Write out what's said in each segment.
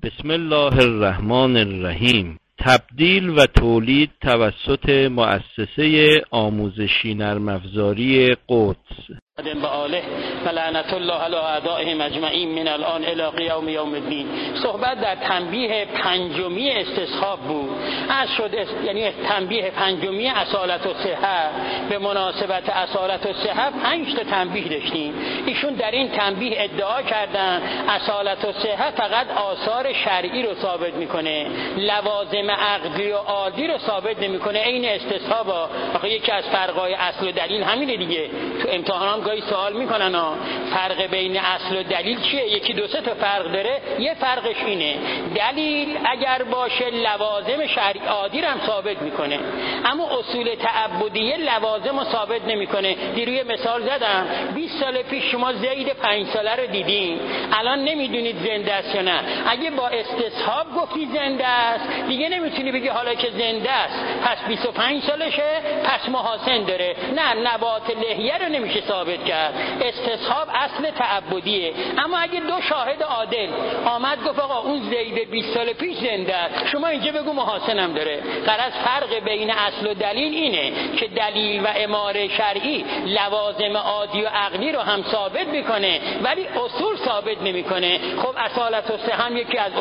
بسم الله الرحمن الرحیم. تبدیل و تولید توسط مؤسسه آموزشی نرم افزاری قدس به آله و لعنت الله علی اعدائهم اجمعین من الان الی قیام یوم الدین. صحبت در تنبیه پنجمی استصحاب بود. از شد یعنی تنبیه پنجمی اصالت الصحه. به مناسبت اصالت الصحه 5 تا تنبیه داشتیم. ایشون در این تنبیه ادعا کردن اصالت الصحه فقط آثار شرعی رو ثابت میکنه، لوازم عقلی و عادی رو ثابت نمیکنه. این استصحاب آخه یکی از فرقای اصل و دلیل همینه دیگه. تو امتحانات گاهی سوال میکنن فرق بین اصل و دلیل چیه؟ یکی 2-3 تا فرق داره. یه فرقش اینه دلیل اگر باشه لوازم شرعی عادی رو هم ثابت میکنه، اما اصول تعبدیه لوازم رو ثابت نمیکنه. دیروی مثال زدم 20 سال پیش شما زید 5 ساله رو دیدین، الان نمیدونید زنده است یا نه. اگه با استصحاب گفتی زنده است دیگه نمیتونی بگی حالا که زنده است پس 25 سالشه پس محاسن داره. نه، نبات لحیه رو نمیشه ثابت کرد. استصحاب اصل تعبدیه. اما اگه 2 شاهد عادل آمد گفت آقا اون زید 20 سال پیش زنده است، شما اینجا بگو محاسنم داره. غرض فرق بین اصل و دلیل اینه که دلیل و اماره شرعی لوازم عادی و عقلی رو هم ثابت میکنه ولی اصول ثابت نمیکنه. خب اصالت الصحه هم یکی از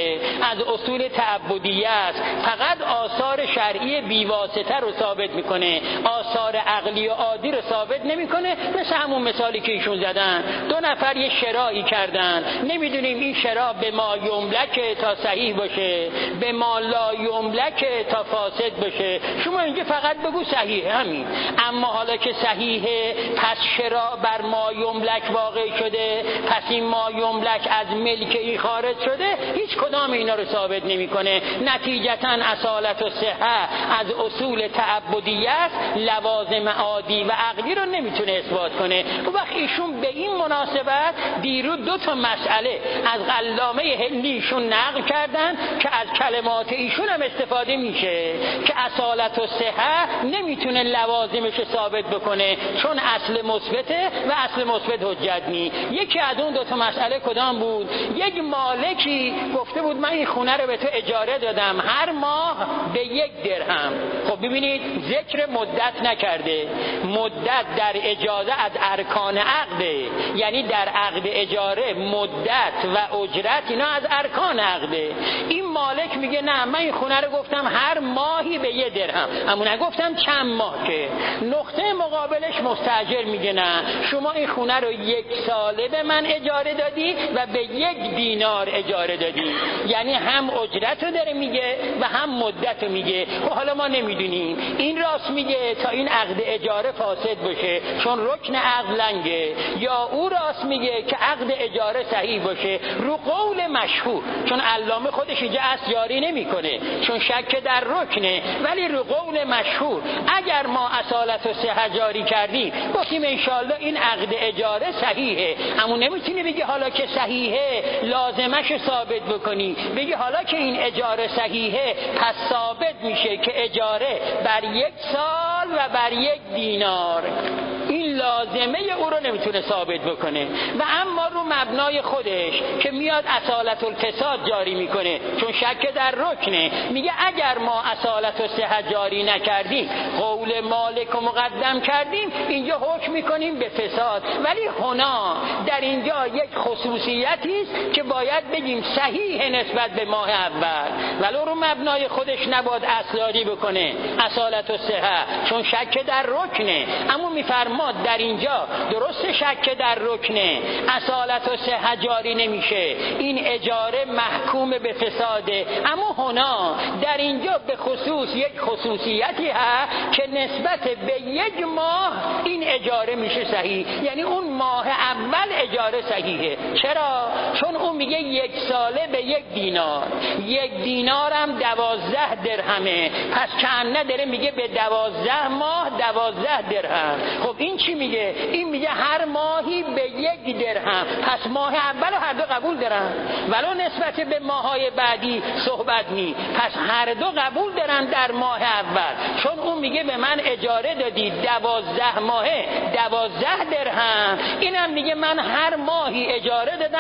اصول تعبدیه است. فقط آثار شرعی بیواسطه رو ثابت میکنه، آثار عقلی و عادی رو ثابت نمیکنه. مثل همون مثالی که ایشون زدن 2 نفر یه شرایی کردن، نمیدونیم این شرا به ما یملک تا صحیح باشه به ما لا یملک تا فاسد باشه. شما اینجا فقط بگو صحیحه همین. اما حالا که صحیحه پس شرا بر ما یملک واقع شده، پس این ما یملک از ملک ای خارج شده. هیچ کدام اینا رو ثابت نمیکنه. نتیجتا اصالت الصحه از اصول تعبدیه است، لوازم عادی و عقلی رو نمیتونه اثبات کنه. و وقت ایشون به این مناسبت دیرو 2 تا مسئله از علامه هندیشون نقل کردن که از کلمات ایشون هم استفاده میشه که اصالت الصحه نمیتونه لوازمش ثابت بکنه چون اصل مثبته و اصل مثبت حجت نی. یکی از اون 2 تا مسئله کدام بود؟ یک مالکی گفته بود من این خونه رو به تو اجاره دادم هر ماه به 1 درهم. خب ببینید ذکر مدت نکرده. مدت در اجازه از ارکان عقده، یعنی در عقد اجاره مدت و اجرت اینا از ارکان عقده. این مالک میگه نه من این خونه رو گفتم هر ماهی به 1 درهم، اما نگفتم چند ماه. که نقطه مقابلش مستاجر میگه نه شما این خونه رو 1 ساله به من اجاره دادی و به 1 دینار اجاره دادی، یعنی هم اجرت رو داره میگه و هم مدت رو میگه. و حالا ما نمیدونیم این راست میگه تا این عقد اجاره فاسد باشه چون رکن عقد لنگه، یا او راست میگه که عقد اجاره صحیح باشه رو قول مشهور، چون علامه خودش اینجا اصل جاری نمیکنه چون شک در رکنه، ولی رو قول مشهور اگر ما اصالت الصحه جاری کردیم گفتیم انشالله این عقد اجاره صحیحه. اما نمیتونی بگی حالا که صحیحه لازمش ثابت بکنی، بگی حالا که این اجاره صحیحه پس ثابت میشه که اجاره بر 1 سال و بر 1 دینار. این لازمه او رو نمیتونه ثابت بکنه. و اما رو مبنای خودش که میاد اصالت الفساد جاری میکنه چون شک در رکنه، میگه اگر ما اصالت الصحه جاری نکردیم قول مالک رو مقدم کردیم اینجا حکم میکنیم به فساد. ولی هنا در اینجا یک خصوصیتی است که باید بگیم صحیح نسبت به ماه اول، ولو رو مبنای خودش نباید اصلاحی بکنه اصالت الصحه چون شک در رکنه. اما میفرماد در اینجا درست شک در رکنه اصالت الصحه جاری نمیشه، این اجاره محکوم به فساده. اما هنا در اینجا به خصوص یک خصوصیتی هست که نسبت به 1 ماه این اجاره میشه صحیح، یعنی اون ماه اول اجاره صحیحه. چرا؟ چون اون میگه 1 ساله به 1 دینار، 1 دینار هم 12 درهمه، پس کم نداره میگه به 12 ماه 12 درهم. خب این چی میگه؟ این میگه هر ماهی به 1 درهم، پس ماه اول هر دو قبول دارن ولو نسبت به ماهای بعدی صحبت نی، پس هر دو قبول دارن در ماه اول چون اون میگه به من اجاره دادی 12 ماهه 12 درهم، اینم میگه من هر ماهی اجاره دادم به 1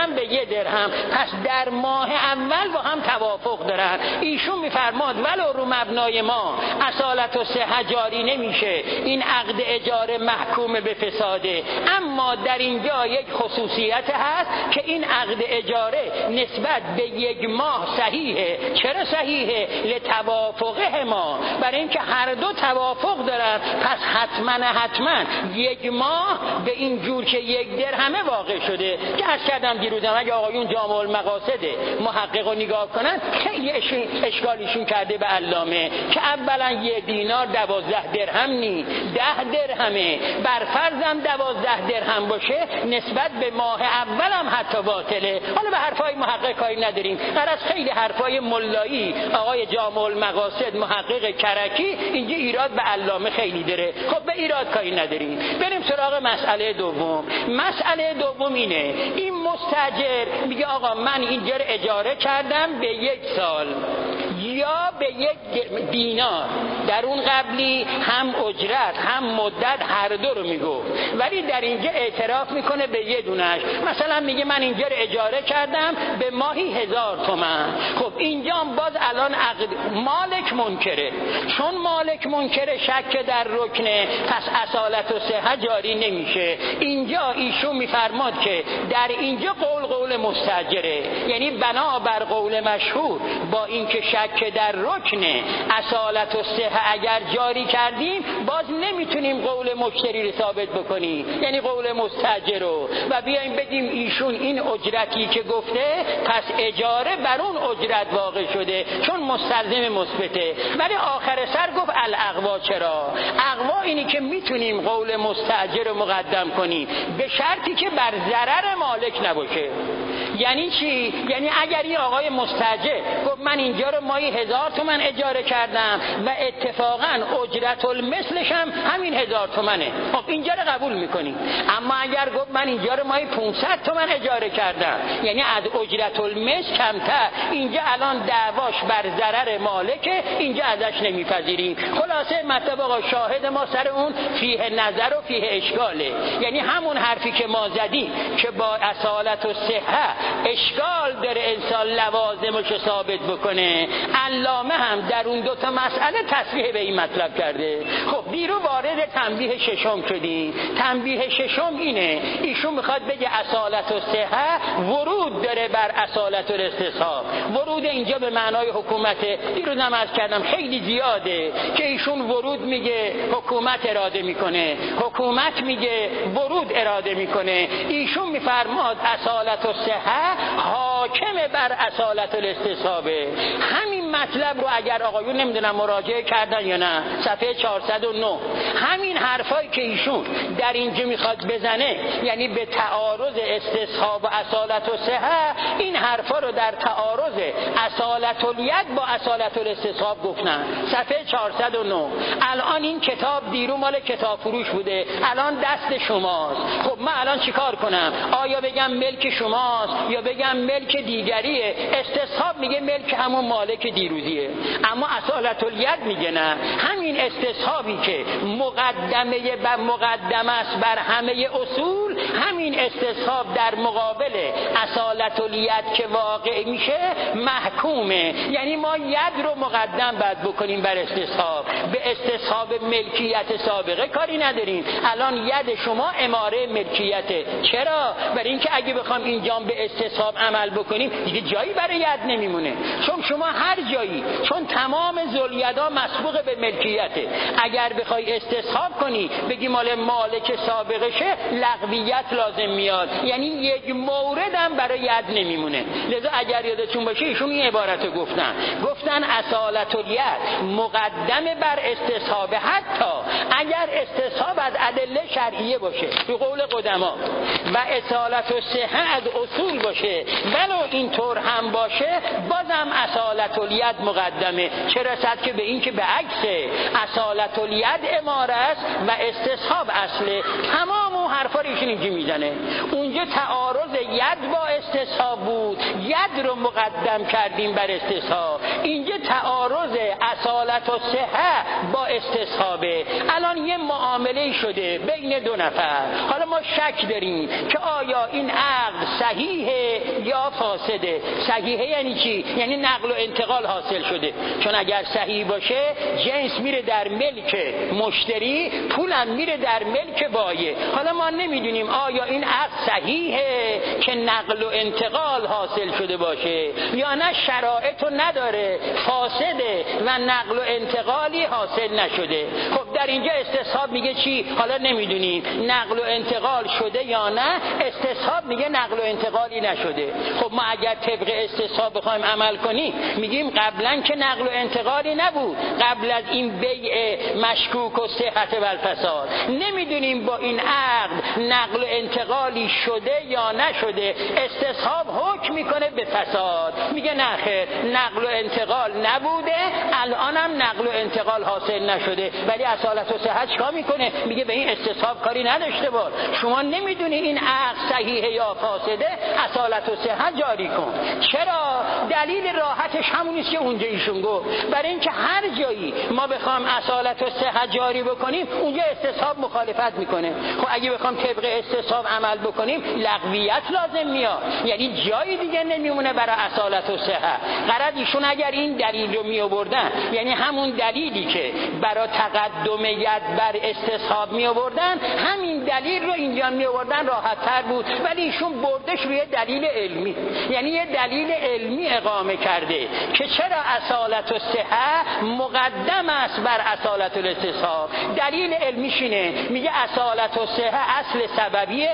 3 درهم، پس در ماه اول با هم توافق دارن. ایشون میفرماد ولو رو مبنای ما اصالت و صحت جاری نمیشه، این عقد اجاره محکوم به فساده، اما در اینجا یک خصوصیت هست که این عقد اجاره نسبت به 1 ماه صحیحه. چرا صحیحه؟ لتوافقه ما، برای اینکه هر دو توافق دارن، پس حتما 1 ماه به این جور که 1 درهمه واقع شده. که عرض کردم دیروزم اگه آقایون جامع المقاصد محقق رو نگاه کنن خیلی اشکالیشون کرده به علامه که اولا 1 دینار 12 درهم نی، 10 درهمه، بر فرضم 12 درهم باشه نسبت به ماه اولم حتی باطله. حالا به حرفای محقق کاری نداریم، غرض خیلی حرفای ملایی آقای جامع المقاصد محقق کرکی اینجا ایراد به علامه خیلی داره. خب به ایراد کاری نداریم. بریم سراغ مسئله دوم. مسئله دوم اینه، این مستاجر میگه آقا من اینجا رو اجاره کردم به 1 سال یا به 1 دینار، در اون قبلی هم اجرت هم مدت هر دو رو میگو، ولی در اینجا اعتراف میکنه به یه دونش. مثلا میگه من اینجا رو اجاره کردم به ماهی 1000 تومان. خب اینجا باز الان مالک منکره، چون مالک منکره شک در رکنه، پس اصالت و صحت جاری نمیشه. اینجا ایشون میفرماد که در اینجا قول مستاجره، یعنی بنابر قول مشهور با اینکه شک در رکنه اصالت و صحت اگر جاری کردیم باز نمیتونیم قول مشتری رو ثابت بکنیم، یعنی قول مستاجر رو، و بیایم بگیم ایشون این اجرتی که گفته پس اجاره بر اون اجرت واقع شده چون مستلزم مثبته. ولی آخر سر گفت الاقوا. چرا اقوا؟ اینی که میتونیم قول مستاجر رو مقدم کنیم به شرطی که بر ضرر مالک نباشه. یعنی چی؟ یعنی اگر این آقای مستاجر گفت من اینجا رو ماهی 1000 تومان اجاره کردم و اتفاقا اجرت المثلش هم همین 1000 تومانه، خب اینجا رو قبول میکنیم. اما اگر گفت من اینجا رو ماهی 500 تومان اجاره کردم، یعنی از اجرت المثل کمتر، اینجا الان دعواش بر ضرر مالکه، اینجا ازش نمیپذیریم. خلاصه مطلب آقا شاهد ما سر اون فیه نظر و فیه اشکاله، یعنی همون حرفی که ما زدیم که با اصالت و صحت اشکال داره انسان لوازمش ثابت بکنه، علامه هم در اون 2 تا مسئله تصریح به این مطلب کرده. خب دیرو وارد تنبیه ششم شدیم. تنبیه ششم اینه، ایشون میخواد بگه اصالت و صحت ورود داره بر اصالت و استصحاب. ورود اینجا به معنای حکومته. دیروز هم عرض کردم خیلی زیاده که ایشون ورود میگه حکومت اراده میکنه، حکومت میگه ورود اراده میکنه. ایشون میفرماد اصالت و صحت حاکم بر اصالت الاستصحابه. همین مطلب رو اگر آقایون نمیدونم مراجعه کردن یا نه، صفحه 409 همین حرفایی که ایشون در اینجا میخواد بزنه، یعنی به تعارض استصحاب و اصالت و صحت، این حرفا رو در تعارض اصالت الید با اصالت الاستصحاب گفتن. صفحه 409. الان این کتاب دیرو مال کتاب فروش بوده، الان دست شماست. خب من الان چیکار کنم؟ آیا بگم ملک شماست یا بگم ملک دیگریه؟ استصحاب میگه ملک همون مالک دیروزیه، اما اصالت الید میگه نه، همین استصحابی که مقدمه است بر همه اصول، همین استصحاب در مقابل اصالت الید که واقع میشه محکومه. یعنی ما ید رو مقدم باید بکنیم بر استصحاب، به استصحاب ملکیت سابقه کاری نداریم. الان ید شما اماره ملکیته. چرا؟ برای اینکه اگه بخوام اینجا به استصحاب عمل بکنیم دیگه جایی برای ید نمیمونه، چون شما هر جایی، چون تمام ذوالیدا مسبوق به ملکیته، اگر بخوای استصحاب کنی بگی مال مالک سابقشه لغویت لازم میاد، یعنی یک مورد هم برای ید نمیمونه. لذا اگر یادتون باشه ایشون این عبارت گفتن اصالت الید مقدمه بر استصحاب، حتی اگر استصحاب از ادله شرعیه باشه به قول قدما و اصالت و صحت از اصول باشه، ولو اینطور هم باشه بازم اصالت الید مقدمه. چه رسد که به این که به عکس اصالت الید اماره است و استصحاب اصله. تمام اون حرفا رو ایشون اینجا میزنه. اونجا تعارض ید با استصحاب بود، ید رو مقدم کردیم بر استصحاب. اینجا تعارض اصالت و صحه با استصحابه. الان یه معامله شده بین دو نفر، حالا ما شک داریم که آیا این عقد صحیحه یا فاسده. صحیحه یعنی چی؟ یعنی نقل و انتقال حاصل شده، چون اگر صحیح باشه جنس میره در ملک مشتری، پولم میره در ملک بایع. حالا ما نمیدونیم آیا این عقد صحیحه که نقل و انتقال حاصل شده باشه یا نه، شرایطو نداره، فاسده و نقل و انتقالی حاصل نشده. خب در اینجا استصحاب میگه چی؟ حالا نمیدونیم نقل و انتقال شده یا نه، استصحاب میگه نقل و انتقالی نشده. خب ما اگر طبق استصحاب بخوایم عمل کنیم میگیم قبلا که نقل و انتقالی نبود، قبل از این بیع مشکوک و صحت و الفساد، نمیدونیم با این عقد نقل و انتقالی شده یا نشده. استصحاب حکم میکنه به فساد، میگه نه خیر، نقل و انتقال نبوده، الانم نقل و انتقال حاصل نشده. ولی اصالت و صحت چیکار میکنه؟ میگه به این استصحاب کاری نداشته باش، شما نمیدونی این عقد صحیحه یا فاسده، اصالت و صحت جاری کن. چرا؟ دلیل راحتش همونیست که اونجا ایشون گفت، برای اینکه هر جایی ما بخوام اصالت و صحت جاری بکنیم اونجا استصحاب مخالفت میکنه. خب اگه بخوام طبق استصحاب عمل بکنیم لغویت لازم میاد، یعنی جایی دیگه نمیمونه برای اصالت و صحت. قرار ایشون اگر این دلیل رو میآوردن، یعنی همون دلیلی که برای تقدم ید بر استصحاب میآوردن، همین دلیل رو اینجا میآوردن راحت تر بود. ولی ایشون بردش روی دلیل علمی، یعنی یه دلیل علمی اقامه کرده که چرا اصالت و صحت مقدم است بر اصالت الاستصحاب. دلیل علمیش اینه، میگه اصالت و صحت اصل سببیه،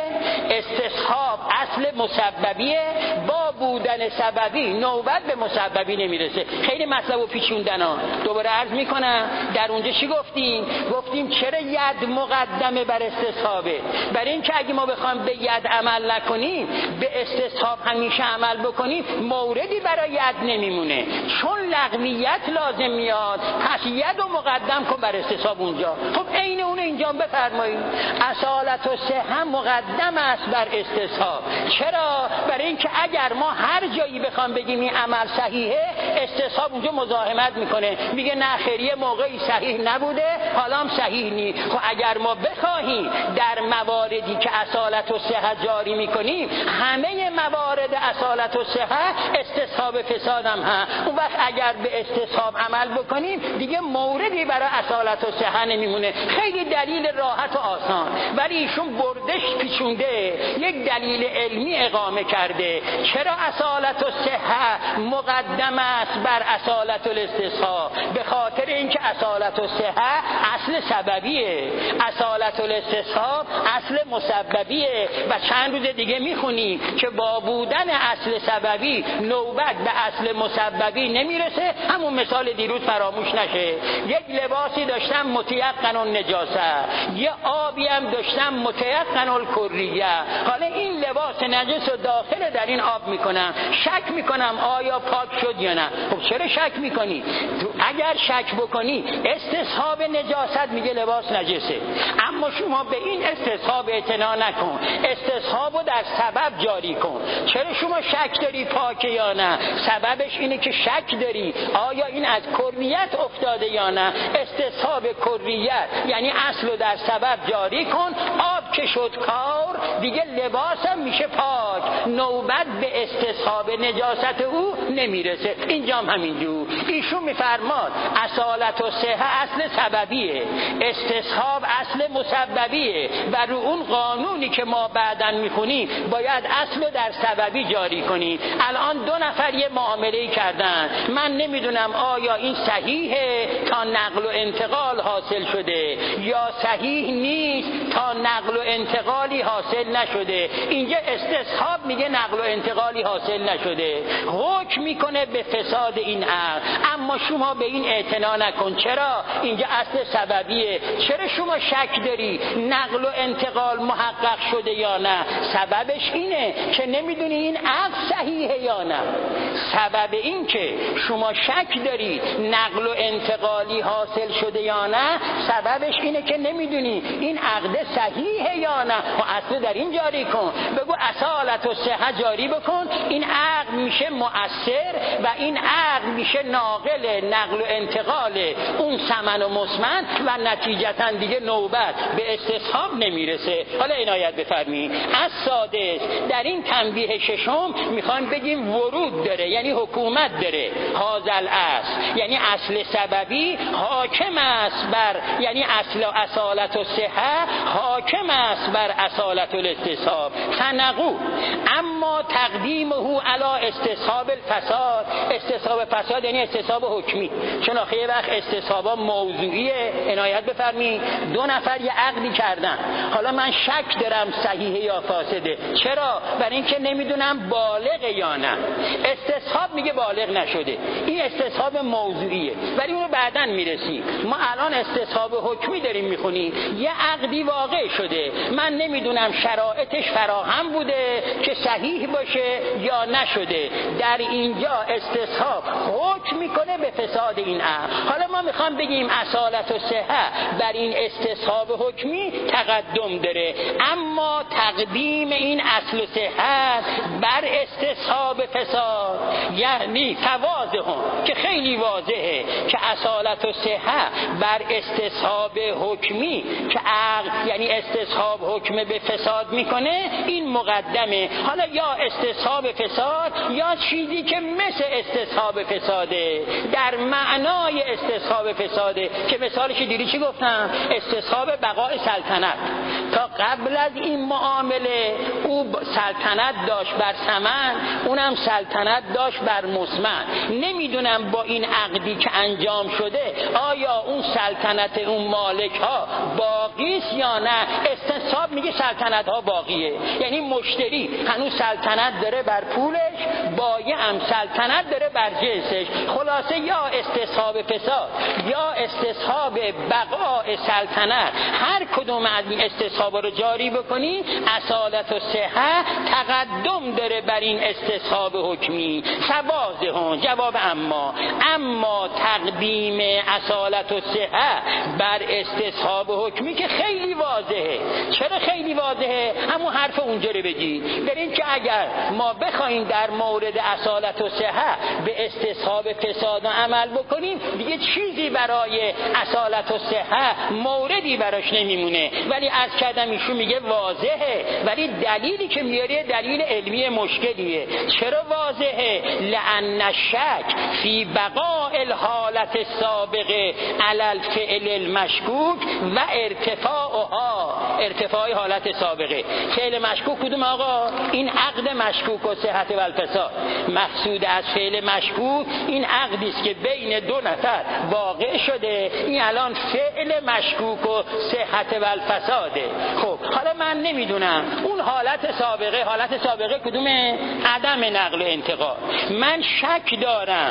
استصحاب اصل مسببیه، با بودن سببی نوبت به مسببی نمیرسه. خیلی مطلب و پیچوندن ها. دوباره عرض میکنم در اونجا چی گفتیم چرا ید مقدمه بر استصحابه؟ برای اینکه اگه ما بخوام به ید عمل نکنیم، به استصحاب همیشه عمل بکنیم، موردی برای ید نمیمونه، چون لغویت لازم میاد. پس ید رو مقدم کن بر استصحاب اونجا. خب عین اون اینجا بفرمایید اصالت و صحت مقدم است بر استصحاب. چرا؟ برای اینکه اگر ما هر جایی بخوام بگیم این عمل صحیحه، استصحاب اونجا مزاحمت میکنه، میگه نه خیر، یه موقعی صحیح نبوده حالا هم صحیح نی. خب اگر ما بخواهیم در مواردی که اصالت و صحت جاری میکنیم همه موارد اصالت و صحت استصحاب فساد هم هست، اون وقت اگر به استصحاب عمل بکنیم دیگه موردی برای اصالت و صحت نمیمونه. خیلی دلیل راحت و آسان، ولی ایشون بردش پیچونده، یک دلیل علمی اقامه کرده چرا اصالت و صحت مقدم است بر اصالت الاستصحاب. به خاطر اینکه اصالت و صحت اصل سببیه، اصالت الاستصحاب اصل مسببیه. و چند روز دیگه میخونیم که با بودن اصل سببی نوبت به اصل مسببی نمیرسه. همون مثال دیروز فراموش نشه، یک لباسی داشتم متیقن النجاسه، یه آبی هم داشتم متیقن الکریه. حالا این لباس نجس رو داخل در این آب میکنم، شک میکنم آیا پاک شد یا نه. خب چرا شک میکنی؟ اگر شک بکنی استصحاب نجاست میگه لباس نجسه، اما شما به این استصحاب اعتنا نکن، استصحاب رو در سبب جاری کن. چرا شما شک داری پاکه یا نه؟ سببش اینه که شک داری آیا این از کریت افتاده یا نه. استصحاب کریت یعنی اصل رو در سبب جاری کن، آب که شد کار دیگه لباس هم میشه پاک، نوبت به استصحاب نجاست او نمیرسه. اینجام همینجور ایشون میفرماد اصالت و صحت اصل سببیه، استصحاب اصل مسببیه و رو اون قانونی که ما بعداً میخونیم باید اصل رو در سببی جاری کنیم. الان دو نفر یه معامله کردن، من نمیدونم آیا این صحیحه تا نقل و انتقال حاصل شده یا صحیح نیست تا نقل و انتقالی حاصل نشده. اینجا استصحاب میگه نقل و انتقالی حاصل نشده، حکم میکنه به فساد این عقد. اما شما به این اعتنا نکن. چرا؟ اینجا اصل سببیه. چرا شما شک داری نقل و انتقال محقق شده یا نه؟ سببش اینه که نمیدونی این عقد صحیحه یا نه. سبب این که شما شک داری نقل و انتقالی حاصل شده یا نه، سببش اینه که نمیدونی این عقد صحیحه صحیحه یا نه، اصل در این جاری کن، بگو اصالت و صحه جاری بکن، این عقل میشه مؤثر و این عقل میشه نقل و انتقال اون ثمن و مسمن و نتیجتا دیگه نوبت به استصحاب نمیرسه. حالا عنایت بفرمایید از سادس در این تنبیه ششم میخوان بگیم ورود داره، یعنی حکومت داره. هازل اصل یعنی اصل سببی حاکم است بر، یعنی اصل اصالت و صحه حاکم است بر اصالت الاستصحاب. تنقو اما تقدیمه علی استصحاب الفساد. استصحاب فساد یعنی استصحاب حکمی، چون آخه وقت استصحابا موضوعیه. عنایت بفرمایید دو نفر یه عقدی کردن، حالا من شک دارم صحیحه یا فاسده. چرا؟ برای اینکه نمیدونم بالغ یا نه. استصحاب میگه بالغ نشده، این استصحاب موضوعیه، ولی اونو بعداً میرسیم. ما الان استصحاب حکمی داریم میخونیم، یه عقدی واقع شده، من نمیدونم شرایطش فراهم بوده که صحیح باشه یا نشده. در اینجا استصحاب حکم میکنه به فساد این عقد. حالا ما میخوام بگیم اصالت و صحه بر این استصحاب حکمی تقدم داره، اما تقدیم این اصل و صحت بر استصحاب فساد یعنی تواضع که خیلی واضحه که اصالت و صحه بر استصحاب حکمی که عقل یعنی استصحاب حکم به فساد میکنه این مقدمه. حالا یا استصحاب فساد یا چیزی که مثل استصحاب فساده، در معنای استصحاب فساده که مثالش دیری چی گفتم؟ استصحاب بقای سلطنت. تا قبل از این معامله او سلطنت داشت بر ثمن، اونم سلطنت داشت بر مسمن. نمیدونم با این عقدی که انجام شده آیا اون سلطنت اون مالک ها باقیست یا نه. استصحاب میگه سلطنت ها باقیه، یعنی مشتری هنوز سلطنت داره بر پولش، بایع هم سلطنت داره بر جنسش. خلاصه یا استصحاب فساد یا استصحاب بقاء سلطنت، هر کدوم از این استصحاب رو جاری بکنی اصالت و صحه تقدم داره بر این استصحاب حکمی. سوازهون جواب اما تقدیم اصالت و صحه بر استصحاب حکمی که خیلی واضحه. چرا خیلی واضحه؟ همون حرف اونجا رو بگی، برین که اگر ما بخوایم در مورد اصالت و صحه به استصحاب فساد عمل بکنیم دیگه چیزی برای اصالت و صحه موردی براش نمیمونه. ولی از کردم ایشون میگه واضحه، ولی دلیلی که میاره دلیل علمی مشکلیه. چرا واضحه؟ لأن الشک فی بقاء الحالت السابقه علی الفعل المشکوک و ارتفاع حالت سابقه. فعل مشکوک کدوم آقا؟ این عقد مشکوک و صحت و الفساد. مقصود از فعل مشکوک این عقدی است که بین دو نفر واقع شده، این الان فعل مشکوک و صحت و الفساده. خب حالا من نمیدونم اون حالت سابقه کدومه؟ عدم نقل و انتقال. من شک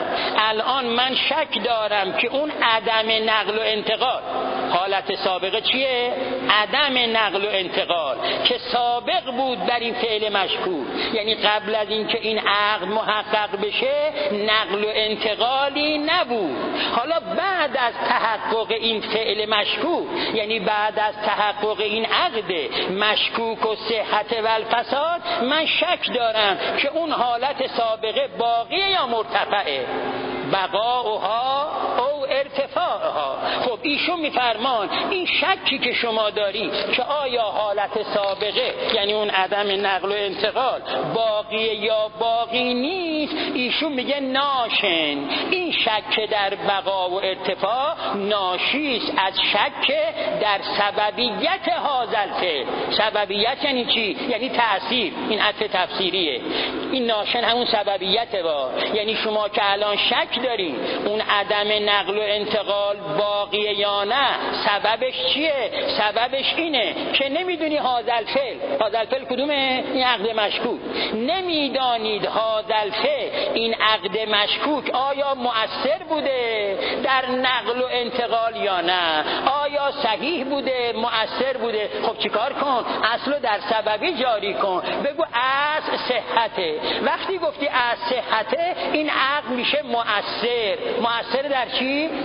دارم که اون عدم نقل و انتقال، حالت سابقه چیه؟ عدم نقل و انتقال که سابق بود بر این فعل مشکوک، یعنی قبل از اینکه این عقد محقق بشه نقل و انتقالی نبود. حالا بعد از تحقق این فعل مشکوک، یعنی بعد از تحقق این عقد مشکوک و صحت و الفساد، من شک دارم که اون حالت سابقه باقیه یا مرتفعه، بقاؤها او ارتفاعها. خب ایشون میفرمان این شکی که شما داری که آیا حالت سابقه یعنی اون عدم نقل و انتقال باقیه یا باقی نیست، ایشون میگه ناشن. این شک در بقا و ارتفاع ناشیست از شک در سببیت هازل فعل. سببیت یعنی چی؟ یعنی تأثیر. این عطف تفسیریه. این ناشن همون سببیته یعنی شما که الان شک دارین اون عدم نقل و انتقال باقیه یا نه، سببش چیه؟ سببش اینه که نمیدونی هازل فعل کدومه؟ این عقد مشکوک. نمیدانید هازل فعل این عقد مشکوک آیا مؤثر بوده در نقل و انتقال یا نه، آیا صحیح بوده، مؤثر بوده. خب چیکار کن؟ اصلو در سببی جاری کن، بگو از صحته. وقتی گفتی از صحته این عقد میشه مؤثر در چی؟ در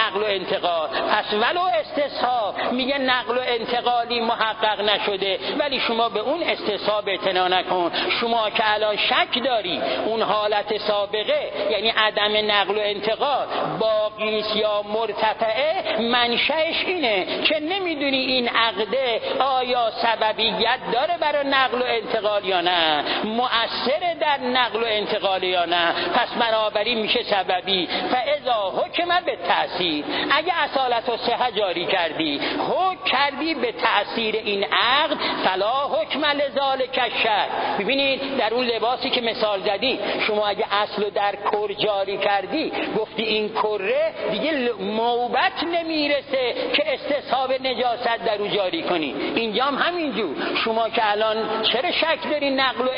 نقل و انتقال. پس ولو استصحاب میگه نقل و انتقالی محقق نشده، ولی شما به اون استصحاب اعتنا نکن. شما که الان شک داری اون حالت سابقه یعنی عدم نقل و انتقال باقیست یا مرتفعه، منشأش اینه که نمیدونی این عقده آیا سببیت داره برای نقل و انتقال یا نه، مؤثر در نقل و انتقال یا نه. پس بنابراین میشه سببی. فاذا حکم به تأثیر، اگه اصالت و صحه جاری کردی، حکم کردی به تأثیر این عقد، فلا حکم لذالک الشرع. ببینید در اون لباسی که مثال زدی، شما اگه اصل در کر جاری کردی، گفتی این کره دیگه نوبت نمیرسه که استصحاب نجاست در او جاری کنی. اینجا هم همینجور. شما که الان چرا شک داری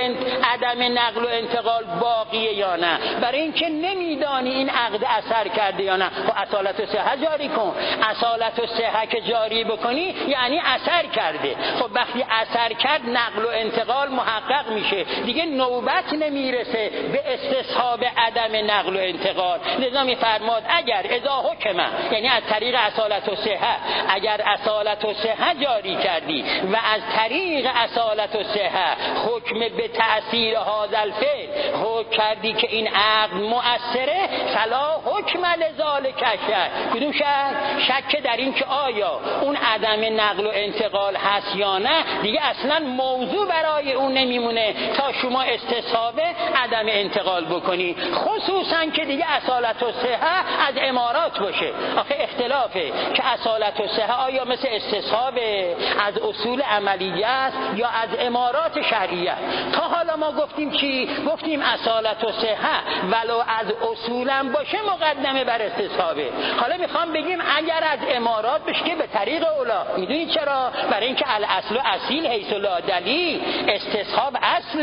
عدم نقل و انتقال باقیه یا نه؟ برای اینکه نمیدانی این عقد اثر کرده یا نه. خب اصالت و صحه جاری کن. اصالت و صحه که جاری بکنی یعنی اثر کرده. خب وقتی اثر کرد نقل و انتقال محقق میشه، دیگه نوبت نمیرسه به استصحاب عدم نقل و انتقال. لذا میفرماد اگر اذا حکم، یعنی از طریق اصالت و صحه، اگر اصالت و صحه جاری کردی و از طریق اصالت و صحه حکم به تأثیر هذا الفعل حکم کردی که این عقد مؤثره، فلا حکم لذالک الشرع. کدوم شک در این که آیا اون عدم نقل و انتقال هست یا نه، دیگه اصلا موضوع برای اون نمیمونه تا شما استصحاب عدم انتقال بکنی، خصوصا که دیگه اصالت و صحه از امارات باشه. آخه اختلافه که اصالت و صحه آیا مثل استصحاب از اصول عملیه است یا از امارات شرعیه. تا حالا ما گفتیم چی؟ گفتیم اصالت و صحه ولو از اصولم باشه مقدمه بر استصحابه. حالا میخوام بگیم اگر از امارات بشه که به طریق اولا. میدونید چرا؟ برای اینکه الاصل و اصیل حیث لا دلیل، استصحاب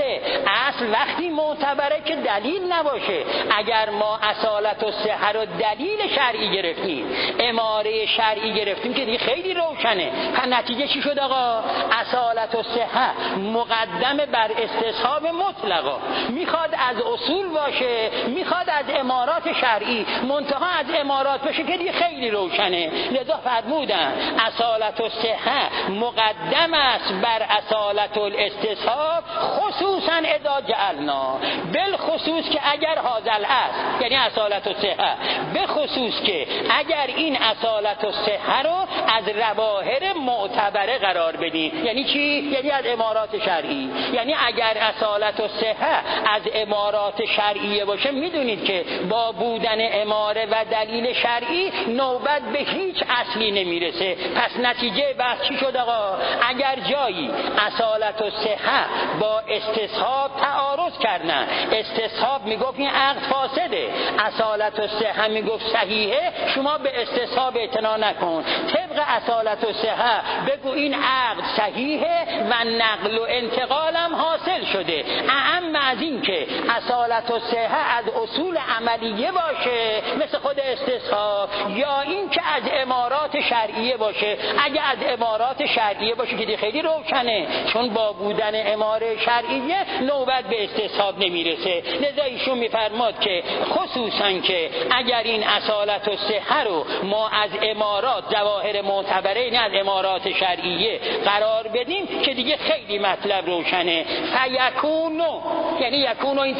اصل وقتی معتبره که دلیل نباشه. اگر ما اصالت و صحه رو دلیل شرعی گرفتیم، اماره شرعی گرفتیم که دیگه خیلی روشنه. نتیجه چی شد آقا؟ اصالت و صحه مقدمه بر استصحاب مطلقا. میخواد از اصول باشه، میخواد از امارات شرعی، منتها از امارات باشه که دیگه خیلی روشنه. لذا فرمودن اصالت و صحه مقدم است بر اصالت الاستصحاب، خصوصا اذا جعلنا، بالخصوص که اگر حاضل است، یعنی اصالت و صحه، به خصوص که اگر این اصالت و صحه رو از رواهر معتبره قرار بدیم. یعنی چی؟ یعنی از امارات شرعی. یعنی اگر اصالت و صحه از امارات شرعیه باشه، میدونید که با بودن اماره و دلیل شرعی نوبت به هیچ اصلی نمیرسه. پس نتیجه بحث چی شد آقا؟ اگر جایی اصالت و صحه با استصحاب تعارض کردن، استصحاب میگفت این عقد فاسده، اصالت و صحه میگفت صحیحه، شما به استصحاب اعتنا نکن، طبق اصالت و صحه بگو این عقد صحیحه و نقل و انتقالم حاصل شده. اهم از این که اصالت و صحه از اصول عملیه باشه مثل خود استصحاب، یا این که از امارات شرعیه باشه. اگه از امارات شرعیه باشه که دی خیلی روشنه، چون با بودن اماره شرعیه نوبت به استصحاب نمیرسه. لذا ایشون میفرماد که خصوصا که اگر این اصالت و صحه رو ما از امارات ظواهر معتبره، نه از امارات شرعیه قرار بدیم، که دیگه خیلی مطلب روشنه. فیکونو، یعنی یکونو این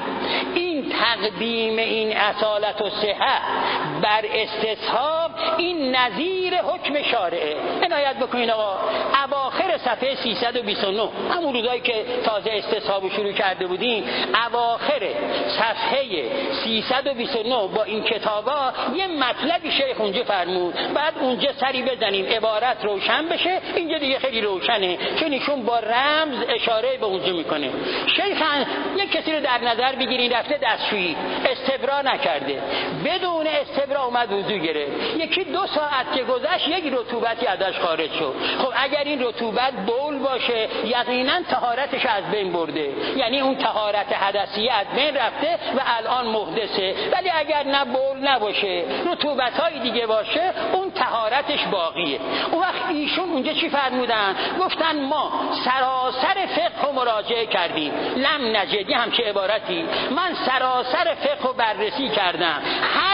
تقدیم این اصالت و صحه بر استصحاب، این نظیر حکم شارعه. عنایت بکنین آقا، اواخر صفحه 329، همون روزایی که تازه استصحاب شروع کرده بودیم، اواخر صفحه 329 با این کتابا یه مطلبی شیخ اونجا فرمود. بعد اونجا سری بزنیم عبارت روشن بشه. اینجا دیگه خیلی روشنه، چون ایشون با رمز اشاره به اونجا میکنه. شیخ یک کسی رو در نظر بگیرین رفته دستشویی، استبرا نکرده، بدون استبرا اومد وضو گرفت، یکی 2 ساعت که گذشت یک رطوبتی ازش خارج شد. خب اگر این رطوبت بول باشه یقینا طهارتش از بین برده، یعنی اون طهارت حدثیه از بین رفته و الان محدثه. ولی اگر نه بول نباشه، رطوبت‌های دیگه باشه، اون طهارتش باقیه. اون وقت ایشون اونجا چی فرمودن؟ گفتن ما سراسر فقه رو مراجعه کردیم، لم نجدی همچه عبارتی، من سراسر فقه رو بررسی کردم، هر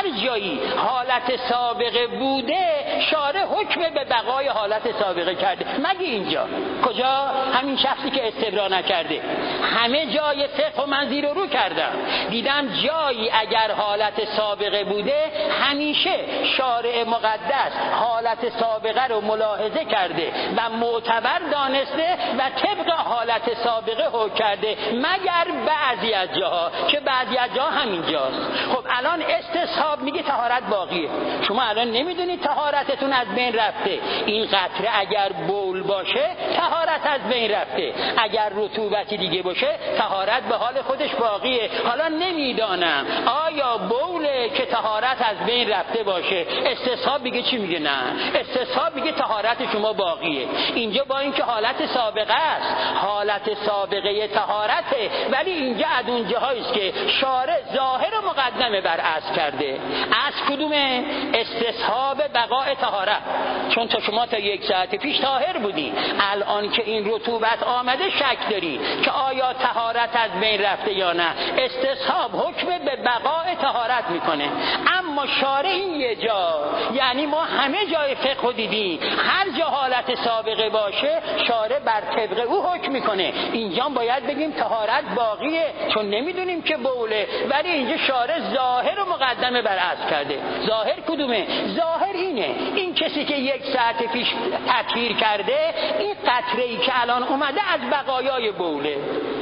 جایی حالت سابقه بوده شارع حکم به بقای حالت سابقه کرده. مگه اینجا کجا؟ همین شخصی که استبرا نکرده. همه جای فقه من زیر و رو کردم دیدم جایی اگر حالت سابقه بوده همیشه شارع مقدس حالت سابقه رو ملاحظه کرده و معتبر دانسته و طبق حالت سابقه حکم کرده، مگر بعضی از جاها که بعضی از جاها همینجاست. خب الان استصحاب میگه طهارت باقیه. شما الان نمیدونید طهارتتون از بین رفته. این قطره اگر بول باشه طهارت از بین رفته، اگر رطوبتی دیگه باشه طهارت به حال خودش باقیه. حالا نمیدانم آیا بوله که طهارت از بین رفته باشه. استصحاب میگه چی میگه؟ نه، استصحاب میگه طهارت شما باقیه. اینجا با اینکه حالت سابقه است، حالت سابقه طهارته، ولی اینجا از اون جاهایی است که شارع ظاهر و مقدمه بر اصل کرده. از کدومه؟ استصحاب بقاء طهارت. چون شما تا 1 ساعت پیش طاهر بودی، الان که این رطوبت آمده شک داری که آیا طهارت از بین رفته یا نه. استصحاب حکم به بقاء طهارت میکنه. اما شارع این یه جا، یعنی ما همه جای فقه دیدیم هر جا حالت سابقه باشه شارع بر طبق او حکم میکنه. اینجا باید بگیم طهارت باقیه چون نمیدونیم که بوله، ولی اینجا شارع ظاهر و مقدمه بر اصل کرده. ظاهر کدومه؟ ظاهر اینه، این کسی که 1 ساعت پیش تطهیر کرده این قطره‌ای که الان اومده از بقایای بوله.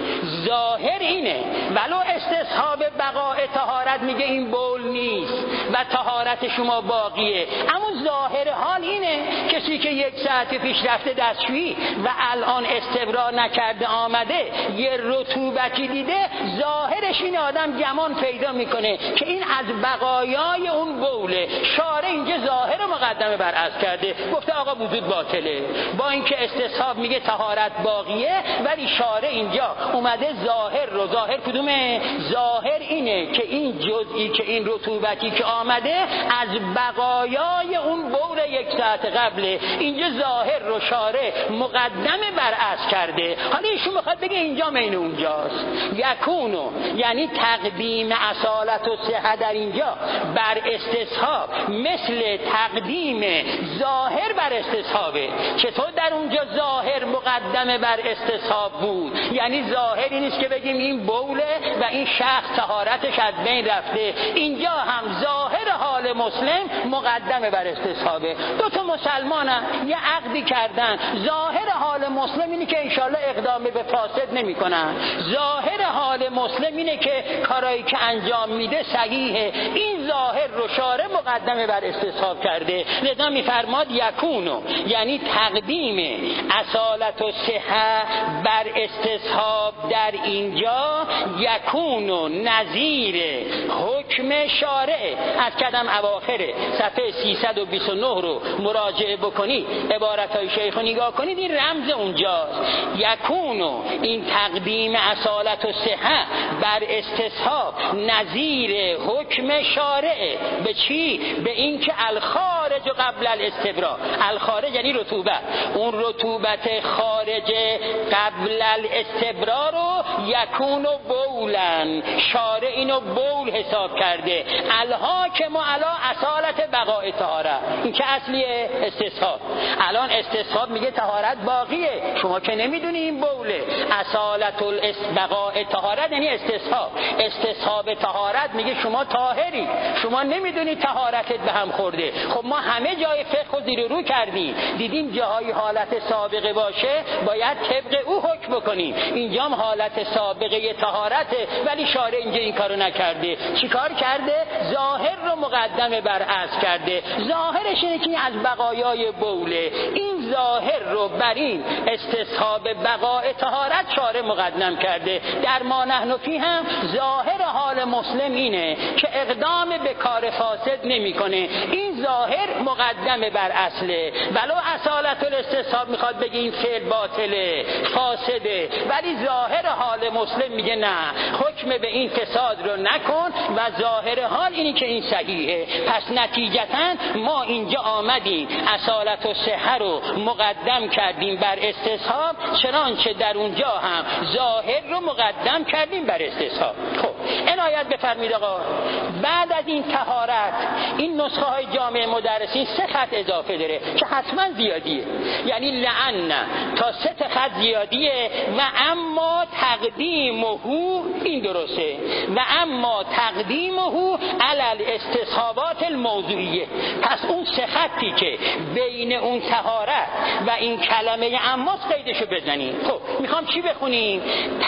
ظاهر اینه، ولو استصحاب بقاء طهارت میگه این بول نیست و طهارت شما باقیه. اما ظاهر حال اینه کسی که 1 ساعت پیش رفته دستشویی و الان استبرا نکرده آمده یه رطوبتی دیده، ظاهرش این آدم گمان پیدا میکنه که این از بقایای اون بوله. شارع اینجا ظاهر مقدمه بر اصل کرده، گفته آقا وضوء باطله. با اینکه استصحاب میگه طهارت باقیه، ولی شارع اینجا اومده ظاهر رو. ظاهر کدومه؟ ظاهر اینه که این جزئی که این رطوبتی که آمده از بقایای اون بول 1 ساعت قبله. اینجا ظاهر رو شارع مقدمه بر اصل کرده. حالا ایشون میخواد بگه اینجا مین اونجاست. یکونو یعنی تقدیم اصالت و صحه در اینجا بر استصحاب مثل تقدیم ظاهر بر استصحابه. چطور در اونجا ظاهر مقدمه بر استصحاب بود؟ یعنی ظاهر این نیست که بگیم این بوله و این شخص طهارتش از بین رفته. اینجا هم ظاهر حال مسلم مقدمه بر استصحابه. 2 مسلمانن یه عقدی کردن، ظاهر حال مسلم اینه که انشالله اقدام به فاسد نمی کنن. ظاهر حال مسلم اینه که کارایی که انجام میده صحیحه. این ظاهر رو شارع مقدمه بر استصحاب کرده. لذا میفرماد یکونو یعنی تقدیم اصالت و صحه بر استصحاب در اینجا یکونو نظیر حکم شارع. از کدم اواخر صفحه 329 رو مراجعه بکنید، عبارتهای شیخ رو نگاه کنید، این رمز اونجاست. یکونو این تقدیم اصالت و صحه بر استصحاب نظیر حکم شارع. به چی؟ به این که الخارج قبل الاستبرا. الخارج یعنی رطوبت، اون رطوبت خارج قبل الاستبرا رو یکونو بولن، شارع اینو بول حساب کرده. الحاکم علی اصالت بقاء طهارت، این که اصلیه استصحاب. الان استصحاب میگه طهارت باقیه، شما که نمیدونی این بوله. اصالت بقاء طهارت یعنی استصحاب. استصحاب طهارت میگه شما طاهری، شما نمیدونی طهارتت به هم خورده. خب ما همه جای فقه زیر رو کردیم، دیدیم جاهای حالت سابقه باشه باید طبق او حکم بکنیم. اینجا هم حالت سابقه طهارته، ولی شارع اینجا این کارو نکرده. چیکار کرده؟ ظاهر رو مقدمه بر اصل کرده. ظاهرش اینه که از بقایای بوله. این ظاهر رو بر این استصحاب بقاء طهارت شارع مقدم کرده. در ما نحن فی هم ظاهر حال مسلم اینه که اقدام به کار فاسد نمیکنه. این ظاهر مقدمه بر اصله. ولو اصالت الاستصحاب میخواد بگه این فعل باطله، فاسده، ولی ظاهر حال مسلم میگه نه، حکم به این فساد رو نکن و ظاهر حال اینی که این صحیحه. پس نتیجتاً ما اینجا آمدیم اصالت و صحه رو مقدم کردیم بر استصحاب، چنانچه در اونجا هم ظاهر رو مقدم کردیم بر استصحاب. خب عنایت بفرمایید آقا بعد از این طهارت این نسخه های جامع مدرسین 3 خط اضافه داره که حتما زیادیه، یعنی لعن تا 3 خط زیادیه و اما تقدیمه، این درسته، و اما تقدیمه علی الاستصحابات الموضوعیه. پس اون 3 خطی که بین اون طهارت و این کلمه اما قیدشو بزنیم. خب میخوام چی بخونیم؟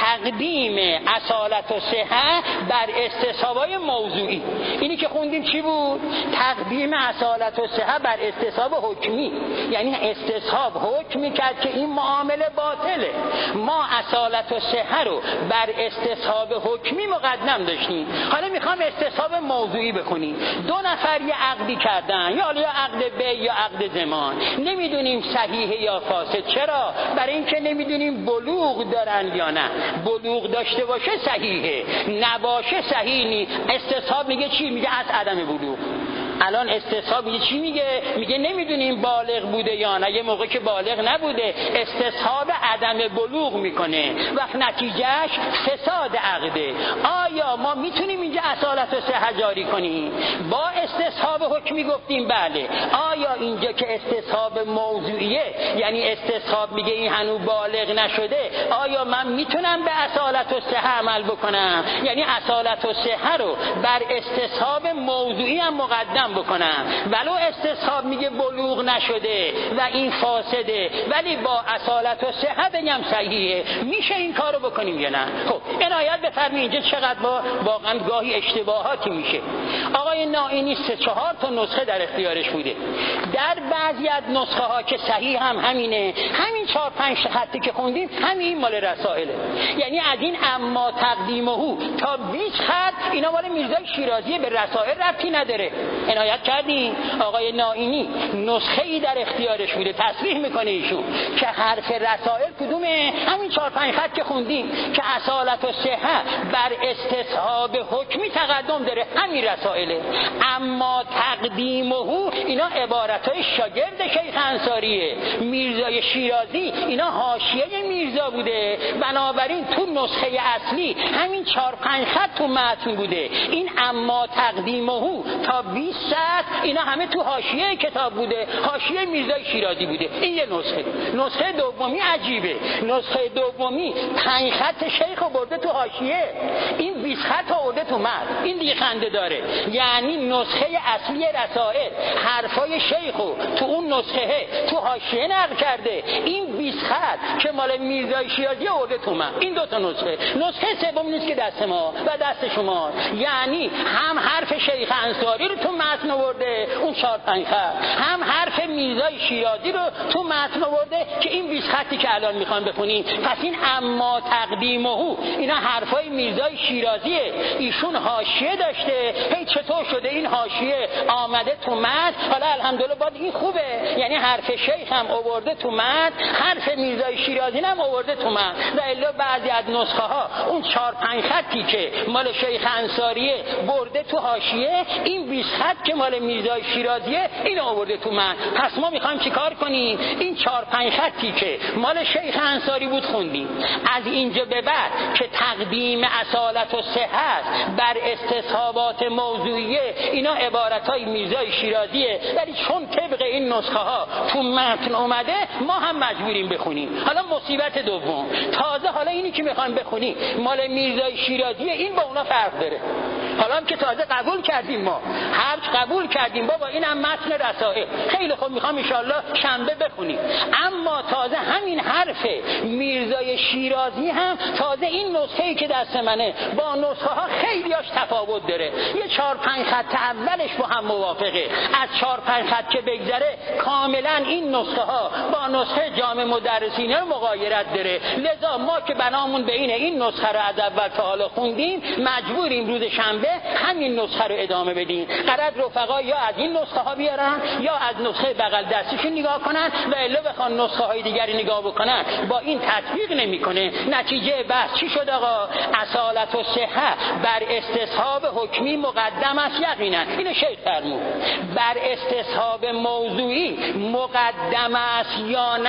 تقدیم اصالت و صحه بر استصحابای موضوعی. اینی که خوندیم چی بود؟ تقدیم اصالت و صحه بر استصحاب حکمی، یعنی استصحاب حکمی کرد که این معامله باطله. ما اصالت و صحه رو بر استصحاب حکمی مقدم داشتیم، حالا میخوام استصحاب موضوعی بکنیم. 2 نفر یه عقدی کردن، یا عقد بیع یا عقد ضمان، نمیدونیم صحیحه یا فاسد. چرا؟ برای اینکه نمیدونیم بلوغ دارن یا نه. بلوغ داشته باشه صحیحه، نباشه صحیح نیست. استصحاب میگه چی؟ میگه از عدم بلوغ. الان استصحاب میگه چی؟ میگه نمیدونیم بالغ بوده یا نه. یه موقع که بالغ نبوده استصحاب عدم بلوغ میکنه، وقت نتیجهش فساد عقده. آیا ما میتونیم اینجا اصالت و صحه جاری کنیم؟ با استصحاب حکمی گفتیم بله. آیا اینجا که استصحاب موضوعیه، یعنی استصحاب میگه این هنوز بالغ نشده، آیا من میتونم به اصالت و صحه عمل بکنم؟ یعنی اصالت و صحه رو بر استصحاب موضوعی هم مقدم بکنم، ولو استصحاب میگه بلوغ نشده و این فاسده، ولی با اصالت و صحه بگم صحیحه. میشه این کارو بکنیم یا نه؟ خب عنایت بفرمایید اینجا چقدر با واقعا گاهی اشتباهاتی میشه. آقای نائینی 3-4 تا نسخه در اختیارش بوده. در بعضی از نسخه ها که صحیح هم همینه، همین 4-5 خطی که خوندیم همین مال رسائله. یعنی از این اما تقدیمه تا 20 خط اینا مال میرزای شیرازی، به رسائل ربطی نداره. عنایت کردین آقای نائینی نسخه ای در اختیارش بوده، تصریح میکنه ایشون که حرف رسائل کدومه؟ همین 4-5 خط که خوندیم که اصالت و صحه بر استصحاب حکمی تقدم داره، همین رسائله. اما تقدیمه اینا عبارتای شاگرد شیخ انصاریه، میرزای شیرازی اینا حاشیه میرزا بوده، بنابراین تو نسخه اصلی همین 4-5 خط تو متن بوده. این اما تقدیمه تا 20 سطر اینا همه تو حاشیه کتاب بوده، حاشیه میرزای شیرازی بوده. این یه نسخه. نسخه دومی عجیبه. نسخه دومی 5 خط شیخ رو برده تو حاشیه، این 20 خط آورده تو متن. این دیگه خنده داره. یعنی نسخه اصلی رسائل حرفای شیخ رو تو اون نسخه تو حاشیه نقل کرده، این 20 خط که مال میرزای شیرازی آورده تو متن. این 2 تا نسخه. نسخه سوم نیست که دست ما و دست شما، یعنی هم حرف شیخ انصاری رو تو متن آورده اون 4-5 خط، هم حرف میرزای شیرازی رو تو متن آورده که این 20 خطی که الان میخوام بخونیم. پس این اما تقدیمه اینا حرفای میرزای شیرازیه، ایشون حاشیه داشته. هی چطور شده این حاشیه آمده تو متن؟ حالا الحمدلله بعد این خوبه، یعنی حرف شیخ هم آورده تو متن، حرف میرزای شیرازی هم آورده تو متن. و الا بعضی از نسخه ها اون 4-5 خطی که مال شیخ انصاریه برده تو حاشیه، این 20 خط که مال میرزای شیرازیه اینو آورده تو متن. پس ما میخوایم چیکار کنیم؟ این 4-5 خطی که مال شیخ انصاری بود خوندیم، از اینجا به بعد که تقدیم اصالت و صحه است بر استصحابات موضوعیه، اینا عبارتای میرزای شیرازیه، ولی چون طبق این نسخه ها تو متن اومده ما هم مجبوریم بخونیم. حالا مصیبت دوم، تازه حالا اینی که میخوایم بخونیم مال میرزای شیرازیه، این با اونا فرق داره. حالا هم که تازه قبول کردیم، ما هر قبول کردیم بابا اینم متن رسائل، خیلی خوب میخوام ان شاءالله شنبه بخونیم. اما تازه همین حرف میرزای شیرازی هم تازه این نسخه‌ای که دست منه با نسخه ها خیلیاش تفاوت داره. یه 4-5 خط اولش با هم موافقه، از 4-5 خط که بگذره کاملا این نسخه ها با نسخه جامع مدرسین مغایرت داره. لذا ما که بنامون به این نسخه رو از اول تا حالا خوندیم، مجبوریم روز شنبه همین نسخه رو ادامه بدیم. قرار رفقا یا از این نسخه ها بیارن یا از نسخه بغل دستشون نگاه کنن و الا بخوان نسخه های دیگری نگاه بکنن. با این تطبیق نمیکنه. نتیجه بحث چی شد آقا؟ اصالت و صحه بر استصحاب حکمی مقدم است یقینا. اینو شیخ فرمود. بر استصحاب موضوعی مقدم است یا نه،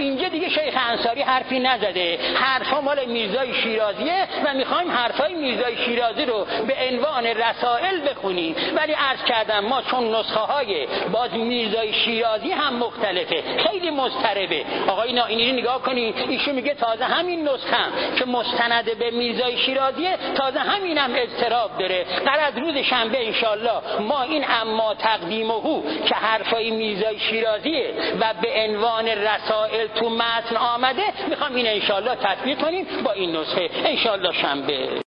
اینجا دیگه شیخ انصاری حرفی نزده، حرفا مال میرزای شیرازیه و میخوایم حرفای میرزای شیرازی رو به عنوان رسائل بخونیم. ولی عرض کردم ما چون نسخه های باز میرزای شیرازی هم مختلفه، خیلی مضطربه. آقای نائینی نگاه کنید، ایشون میگه تازه همین نسخه هم که مستند به میرزای شیرازیه تازه همینم اضطراب داره. قرار روز شنبه انشالله ما این اما تقدیمه که حرفای میرزای شیرازیه و به عنوان رسائل تو متن آمده میخوام این انشالله تطبیق کنیم با این نسخه انشالله شنبه.